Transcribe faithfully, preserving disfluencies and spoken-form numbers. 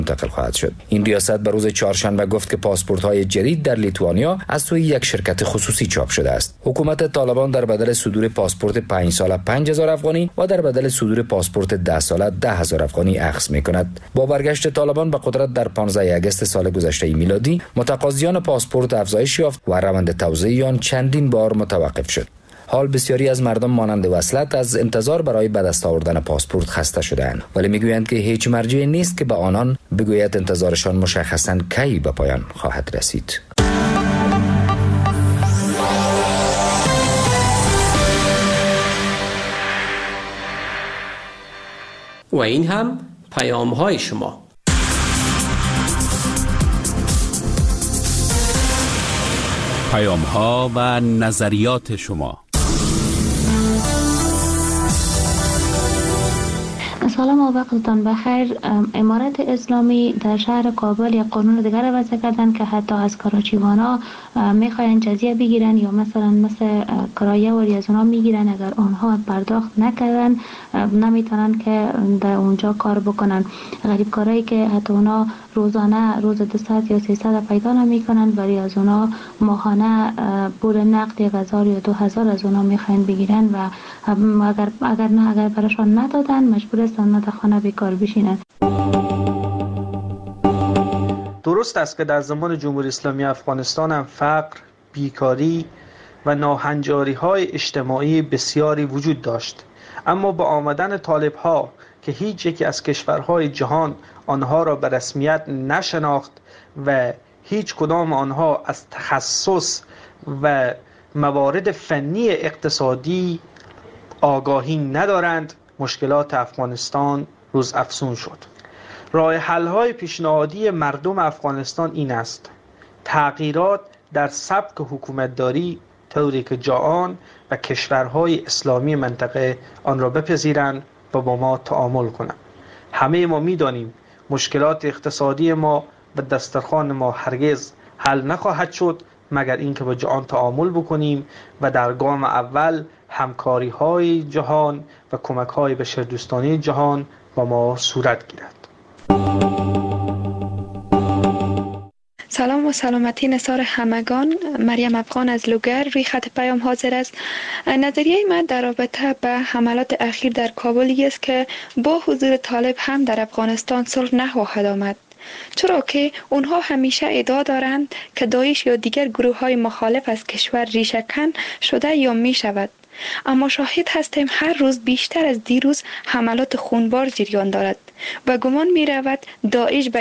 منتقل خواهد شد. این ریاست به روز چهارشنبه گفت که پاسپورت‌های جدید در لیتوانیا از سوی یک شرکت خصوصی چاپ شده است. حکومت طالبان در بدل صدور پاسپورت پنج ساله پنج هزار افغانی و در بدل صدور پاسپورت ده ساله ده هزار افغانی اخذ می‌کند. با برگشت طالبان به قدرت در پانزده آگوست سال گذشته میلادی، متقاضیان پاسپورت افزایش یافت و روند توزیع آن چندین بار متوقف شد. حال بسیاری از مردم مانند وصلت از انتظار برای به دست آوردن پاسپورت خسته شده‌اند، ولی میگویند که هیچ مرجعی نیست که به آنان بگوید انتظارشان مشخصاً کی به پایان خواهد رسید. و این هم پیام‌های شما. پیام‌ها و نظریات شما. سلام و وقتتان بخیر. امارت اسلامی در شهر کابل یک قانون دیگر را وضع کردن که حتی از کراچیوانا میخواین جزیه بگیرن یا مثلا مثل کرایه وری از اونا میگیرن. اگر آنها پرداخت نکردن نمیتونن که در اونجا کار بکنن. غریب کارهایی که حتی اونا روزانه روز دویست یا سیصد پیدا نمیکنن، ولی از اونا ماهانه پول نقد یک هزار یا دو هزار از اونا میخواین بگیرن و اگر اگر نه اگر براشان ندادن مجبور هستن در خانه بیکار بشینن. درست است که در زمان جمهوری اسلامی افغانستان هم فقر، بیکاری و ناهنجاری های اجتماعی بسیاری وجود داشت، اما با آمدن طالب ها که هیچ یکی از کشورهای جهان آنها را به رسمیت نشناخت و هیچ کدام آنها از تخصص و موارد فنی اقتصادی آگاهی ندارند، مشکلات افغانستان روز افزون شد. راه حل های پیشنهادی مردم افغانستان این است: تغییرات در سبک حکومتداری طوری که جهان و کشورهای اسلامی منطقه آن را بپذیرند و با ما تعامل کنند. همه ما می‌دانیم مشکلات اقتصادی ما و دسترخوان ما هرگز حل نخواهد شد مگر اینکه با جهان تعامل بکنیم و در گام اول همکاری های جهان و کمک های بشردوستانه جهان با ما صورت گیرد. سلام و سلامتی نثار همگان. مریم افغان از لوگر روی خط پیام حاضر است. نظریه من در رابطه به حملات اخیر در کابل است که با حضور طالب هم در افغانستان صلح نخواهد آمد، چرا که اونها همیشه ادعا دارند که داعش یا دیگر گروه های مخالف از کشور ریشه‌کن شده یا می شود، اما شاهد هستیم هر روز بیشتر از دیروز حملات خونبار جریان دارد و گمان می رود داعش